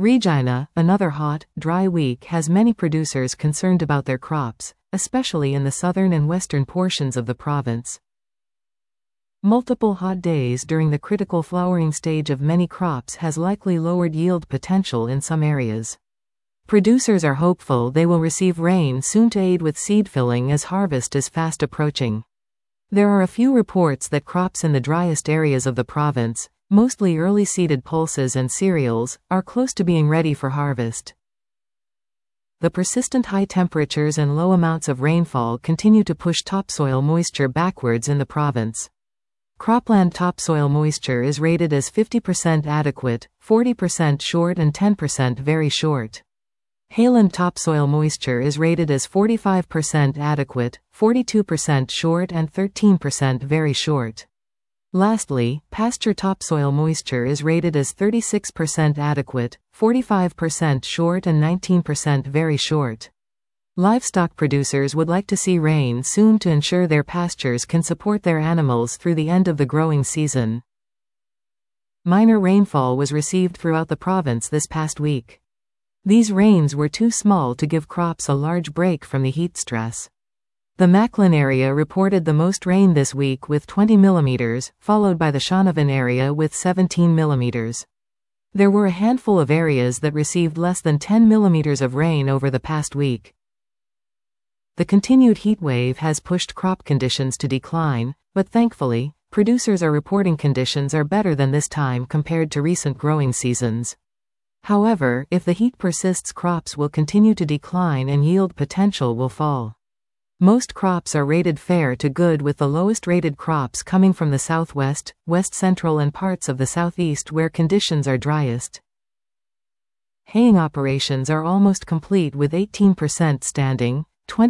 Regina, another hot, dry week has many producers concerned about their crops, especially in the southern and western portions of the province. Multiple hot days during the critical flowering stage of many crops has likely lowered yield potential in some areas. Producers are hopeful they will receive rain soon to aid with seed filling as harvest is fast approaching. There are a few reports that crops in the driest areas of the province, mostly early seeded pulses and cereals, are close to being ready for harvest. The persistent high temperatures and low amounts of rainfall continue to push topsoil moisture backwards in the province. Cropland topsoil moisture is rated as 50% adequate, 40% short and 10% very short. Hayland topsoil moisture is rated as 45% adequate, 42% short and 13% very short. Lastly, pasture topsoil moisture is rated as 36% adequate, 45% short and 19% very short. Livestock producers would like to see rain soon to ensure their pastures can support their animals through the end of the growing season. Minor rainfall was received throughout the province this past week. These rains were too small to give crops a large break from the heat stress. The Macklin area reported the most rain this week with 20 mm, followed by the Shaunavon area with 17 mm. There were a handful of areas that received less than 10 mm of rain over the past week. The continued heat wave has pushed crop conditions to decline, but thankfully, producers are reporting conditions are better than this time compared to recent growing seasons. However, if the heat persists, crops will continue to decline and yield potential will fall. Most crops are rated fair to good, with the lowest rated crops coming from the southwest, west central and parts of the southeast where conditions are driest. Haying operations are almost complete with 18% standing,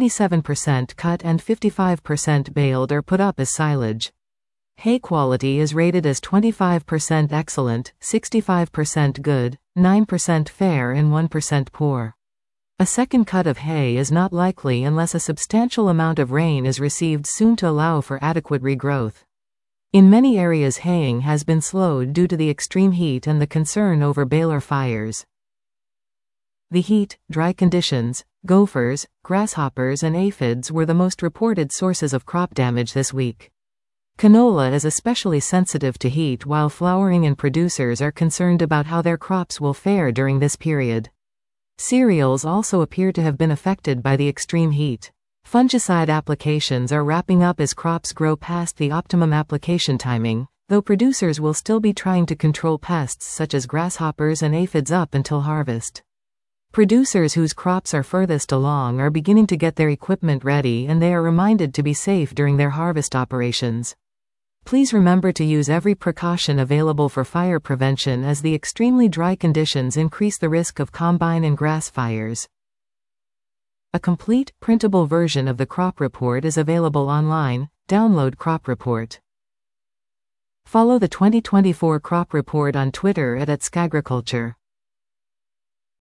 27% cut and 55% baled or put up as silage. Hay quality is rated as 25% excellent, 65% good, 9% fair and 1% poor. A second cut of hay is not likely unless a substantial amount of rain is received soon to allow for adequate regrowth. In many areas, haying has been slowed due to the extreme heat and the concern over baler fires. The heat, dry conditions, gophers, grasshoppers and aphids were the most reported sources of crop damage this week. Canola is especially sensitive to heat, while flowering and producers are concerned about how their crops will fare during this period. Cereals also appear to have been affected by the extreme heat. Fungicide applications are wrapping up as crops grow past the optimum application timing, though producers will still be trying to control pests such as grasshoppers and aphids up until harvest. Producers whose crops are furthest along are beginning to get their equipment ready, and they are reminded to be safe during their harvest operations. Please remember to use every precaution available for fire prevention, as the extremely dry conditions increase the risk of combine and grass fires. A complete, printable version of the crop report is available online. Download Crop Report. Follow the 2024 Crop Report on Twitter @Skagriculture.